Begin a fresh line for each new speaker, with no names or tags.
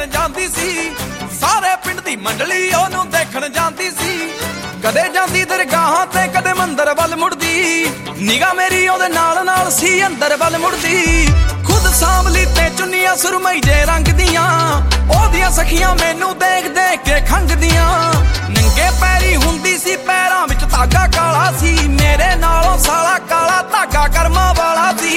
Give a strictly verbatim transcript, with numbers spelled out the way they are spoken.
ਜਾਂਦੀ ਸੀ। ਸਾਰੇ ਪਿੰਡ ਦੀ ਮੰਡਲੀ ਉਹਨੂੰ ਦੇਖਣ ਜਾਂਦੀ ਸੀ। ਕਦੇ ਜਾਂਦੀ ਦਰਗਾਹਾਂ ਤੇ ਕਦੇ ਮੰਦਰ ਵੱਲ ਮੁੜਦੀ। ਨਿਗਾਹ ਮੇਰੀ ਉਹਦੇ ਨਾਲ ਨਾਲ ਸੀ ਅੰਦਰ ਵੱਲ ਮੁੜਦੀ। ਖੁਦ ਸਾਂਵਲੀ ਤੇ ਚੁੰਨੀਆਂ ਸੁਰਮਈ ਜੇ ਰੰਗ ਦੀਆਂ, ਉਹਦੀਆਂ ਸਖੀਆਂ ਮੈਨੂੰ ਦੇਖ ਦੇਖ ਕੇ ਖੰਗਦੀਆਂ।